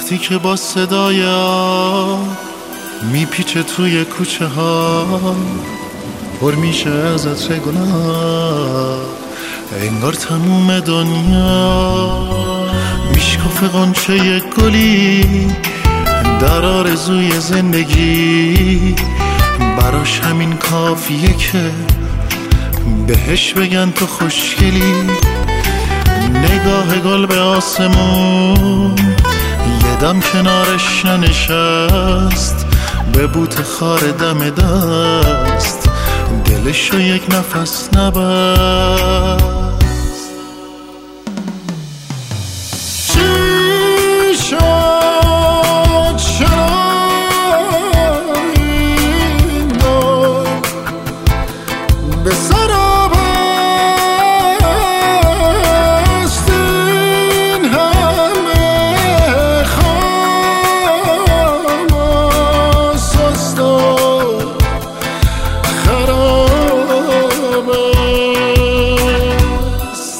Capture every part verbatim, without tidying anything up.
وقتی که با صدای آب میپیچه توی کوچه ها، پر میشه از عطر گلاب، انگار تموم دنیا میشکافه غنچه گلی در آرزوی زندگی. براش همین کافیه که بهش بگن تو خوشگلی. نگاه گل به آسمون یه دم کنارش ننشست، به بوت خار دم دست دلشو یک نفس نبست. چی شد چرا این دل به سراب است، این همه خام و سست و خراب است.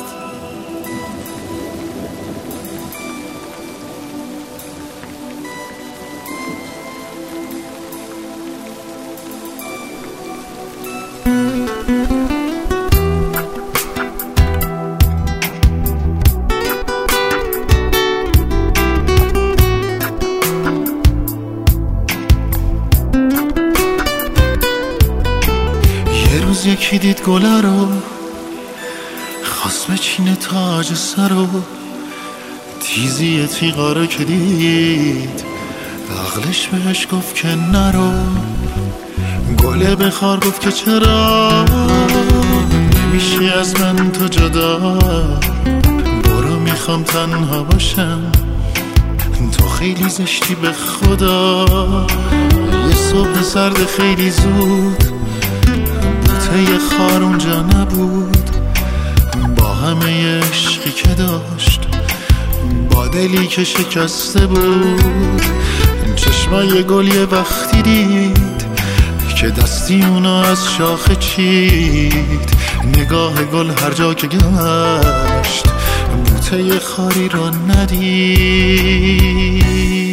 یه روز یکی دید گله رو، خواست بچینه تاج سر رو، تیزی تیغا رو که دید عقلش بهش گفت که نرو. گله به خار گفت که چرا نمیشی از من تو جدا، برو میخوام تنها باشم، تو خیلی زشتی به خدا. یه صبح سرد خیلی زود بوته یه خار اونجا نبود، با همه عشقی که داشت، با دلی که شکسته بود. چشمای گل یه وقتی دید که دستی اونو از شاخه چید. نگاه گل هر جا که گشت بوته یه خاری را ندید.